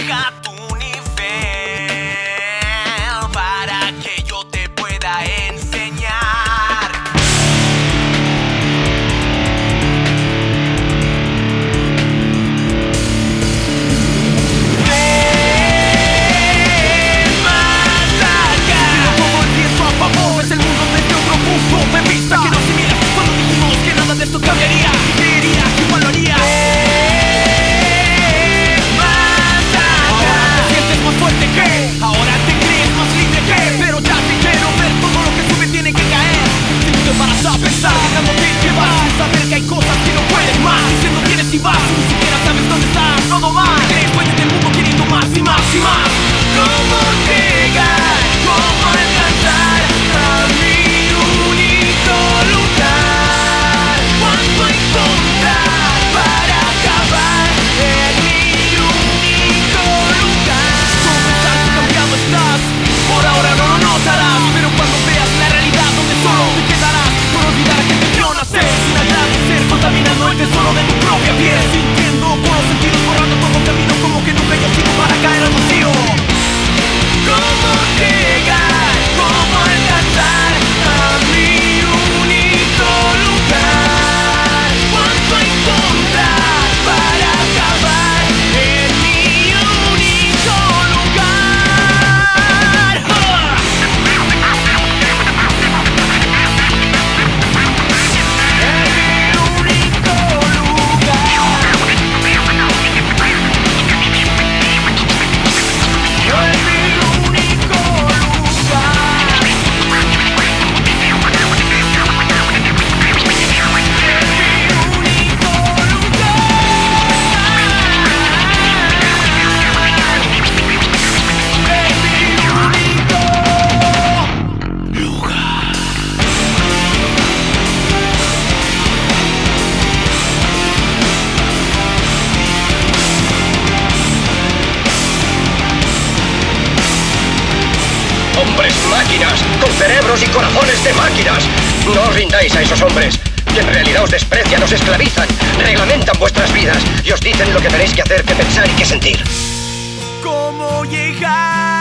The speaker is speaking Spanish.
llega a tu nivel para que yo te pueda enseñar. Es el mundo desde otro punto de vista que no asimila. Cuando dijimos que nada de esto cambiaría, diría que igual lo haría. Más allá. Ahora te sientes más fuerte que, ahora te crees más libre que, pero ya te quiero ver todo lo que sube tiene que caer. Si tú te paras a pensar, dejándote llevar, sin saber que hay cosas que no puedes más, diciendo tienes y vas, ni siquiera sabes dónde estás. Todo mal, crees puedes del mundo queriendo más y más y más. ¿Cómo llegar? ¿Cómo alcanzar a mi único lugar? ¿Cuánto encontrar para acabar en mi único lugar? Todo tan cambiado estás, por ahora no lo notarás, pero cuando veas la realidad donde solo te quedarás por olvidar que te vio nacer, sin agradecer, contaminando el tesoro de tu propia piel, sintiendo por los sentidos, borrando todo camino como que nunca yo sigo para caer al vacío. ¿Cómo llegar? ¿Cómo alcanzar a mi único lugar? ¿Cuánto encontrar para acabar en mi único lugar? En mi único lugar. Hombres máquinas, con cerebros y corazones de máquinas. No os rindáis a esos hombres, que en realidad os desprecian, os esclavizan, reglamentan vuestras vidas y os dicen lo que tenéis que hacer, que pensar y que sentir. ¿Cómo llegar?